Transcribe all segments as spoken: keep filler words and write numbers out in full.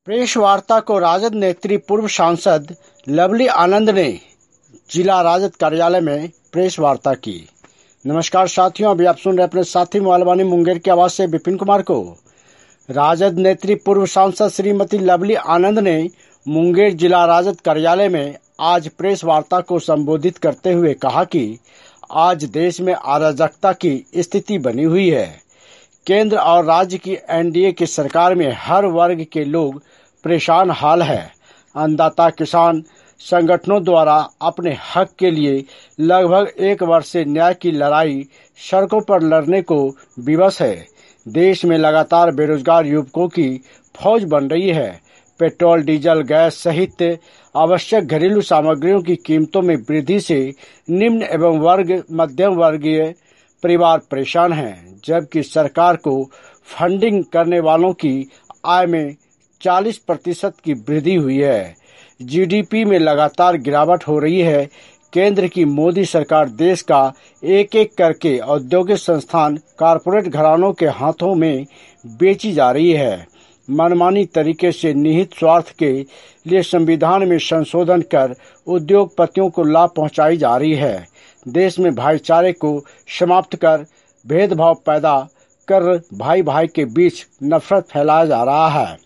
Press वार्ता को राजद नेत्री पूर्व सांसद लवली आनंद ने जिला राजद कार्यालय में प्रेस वार्ता की। नमस्कार साथियों, अभी आप सुन रहे अपने साथी मोबाइल मुंगेर की आवाज से विपिन कुमार को। राजद नेत्री पूर्व सांसद श्रीमती लवली आनंद ने मुंगेर जिला राजद कार्यालय में आज प्रेस वार्ता को संबोधित करते हुए कहा कि आज देश में अराजकता की स्थिति बनी हुई है। केंद्र और राज्य की एनडीए की सरकार में हर वर्ग के लोग परेशान हाल है। अन्नदाता किसान संगठनों द्वारा अपने हक के लिए लगभग एक वर्ष से न्याय की लड़ाई सड़कों पर लड़ने को विवश है। देश में लगातार बेरोजगार युवकों की फौज बन रही है। पेट्रोल, डीजल, गैस सहित आवश्यक घरेलू सामग्रियों की कीमतों में वृद्धि से निम्न एवं वर्ग मध्यम वर्गीय परिवार परेशान हैं, जबकि सरकार को फंडिंग करने वालों की आय में चालीस प्रतिशत की वृद्धि हुई है। जीडीपी में लगातार गिरावट हो रही है। केंद्र की मोदी सरकार देश का एक एक करके औद्योगिक संस्थान कारपोरेट घरानों के हाथों में बेची जा रही है। मनमानी तरीके से निहित स्वार्थ के लिए संविधान में संशोधन कर उद्योगपतियों को लाभ पहुंचाई जा रही है। देश में भाईचारे को समाप्त कर भेदभाव पैदा कर भाई भाई के बीच नफरत फैलाया जा रहा है।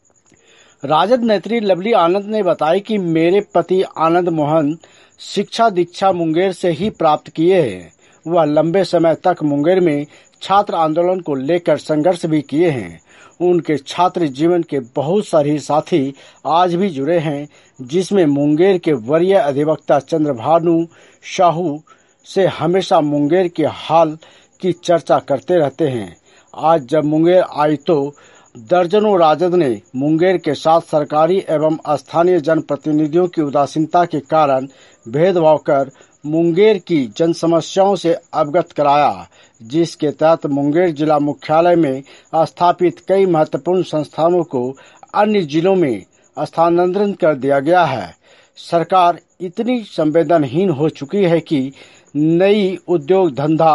राजद नेत्री लवली आनंद ने बताया कि मेरे पति आनंद मोहन शिक्षा दीक्षा मुंगेर से ही प्राप्त किए हैं। वह लंबे समय तक मुंगेर में छात्र आंदोलन को लेकर संघर्ष भी किए हैं। उनके छात्र जीवन के बहुत सारे साथी आज भी जुड़े हैं, जिसमें मुंगेर के वरीय अधिवक्ता चंद्रभानु साहू से हमेशा मुंगेर के हाल की चर्चा करते रहते हैं। आज जब मुंगेर आई तो दर्जनों राजद ने मुंगेर के साथ सरकारी एवं स्थानीय जनप्रतिनिधियों की उदासीनता के कारण भेदभाव कर मुंगेर की जन समस्याओं से अवगत कराया, जिसके तहत मुंगेर जिला मुख्यालय में स्थापित कई महत्वपूर्ण संस्थानों को अन्य जिलों में स्थानांतरित कर दिया गया है। सरकार इतनी संवेदनहीन हो चुकी है कि नई उद्योग धंधा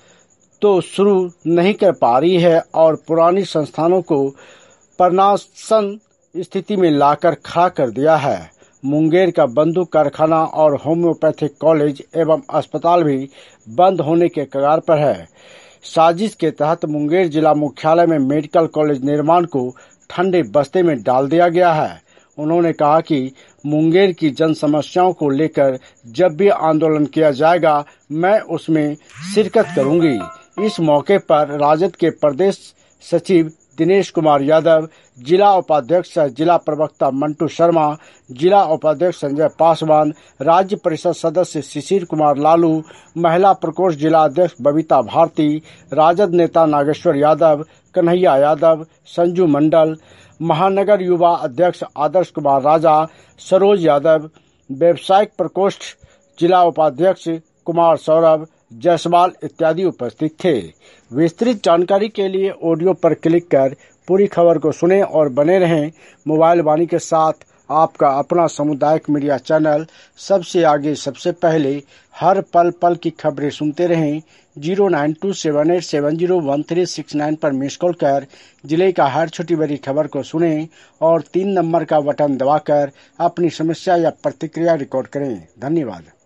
तो शुरू नहीं कर पा रही है और पुरानी संस्थानों को पर्नासन स्थिति में लाकर खड़ा कर दिया है। मुंगेर का बंदूक कारखाना और होम्योपैथिक कॉलेज एवं अस्पताल भी बंद होने के कगार पर है। साजिश के तहत मुंगेर जिला मुख्यालय में मेडिकल कॉलेज निर्माण को ठंडे बस्ते में डाल दिया गया है। उन्होंने कहा कि मुंगेर की जन समस्याओं को लेकर जब भी आंदोलन किया जाएगा, मैं उसमें शिरकत करूंगी। इस मौके पर राजद के प्रदेश सचिव दिनेश कुमार यादव, जिला उपाध्यक्ष जिला प्रवक्ता मंटू शर्मा, जिला उपाध्यक्ष संजय पासवान, राज्य परिषद सदस्य शिशिर कुमार लालू, महिला प्रकोष्ठ जिला अध्यक्ष बबीता भारती, राजद नेता नागेश्वर यादव, कन्हैया यादव, संजू मंडल, महानगर युवा अध्यक्ष आदर्श कुमार राजा, सरोज यादव, व्यवसायिक प्रकोष्ठ जिला उपाध्यक्ष कुमार सौरभ जायसवाल इत्यादि उपस्थित थे। विस्तृत जानकारी के लिए ऑडियो पर क्लिक कर पूरी खबर को सुनें और बने रहें मोबाइल वाणी के साथ। आपका अपना सामुदायिक मीडिया चैनल सबसे आगे सबसे पहले हर पल पल की खबरें सुनते रहें। Zero nine two seven eight seven zero one three six nine पर मिस कॉल कर जिले का हर छोटी बड़ी खबर को सुनें और तीन नंबर का बटन दबाकर अपनी समस्या या प्रतिक्रिया रिकॉर्ड करें। धन्यवाद।